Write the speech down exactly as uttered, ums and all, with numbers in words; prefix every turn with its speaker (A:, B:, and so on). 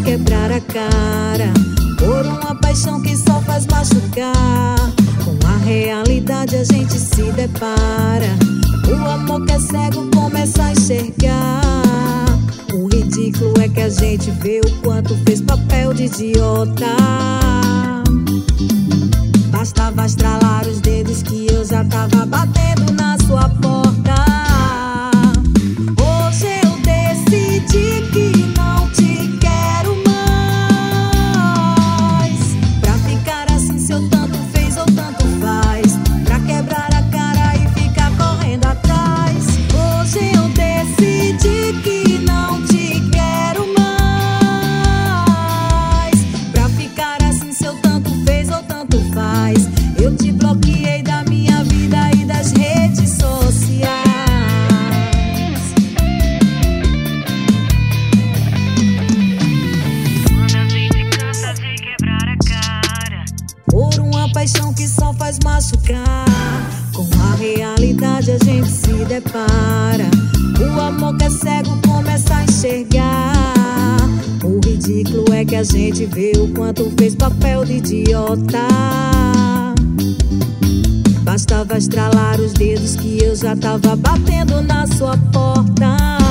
A: quebrar a cara por uma paixão que só faz machucar. Com a realidade a gente se depara. O amor que é cego começa a enxergar. O ridículo é que a gente vê o quanto fez papel de idiota. Bastava estralar os dedos que eu já tava batendo na sua porta. Hoje eu decidi que não te quero mais. Pra ficar assim se eu tanto fez ou tanto faz. Pra quebrar a cara e ficar correndo atrás. Hoje eu decidi que não te quero mais. Pra ficar assim se eu tanto fez ou tanto faz. Eu te bloqueei da minha vida e das redes sociais.
B: Quando a gente cansa de quebrar a cara
A: Por uma paixão que só faz machucar. Com a realidade a gente se depara. O amor que é cego começa a enxergar. O ridículo é que a gente vê o quanto fez papel de idiota. Bastava estralar os dedos que eu já tava batendo na sua porta.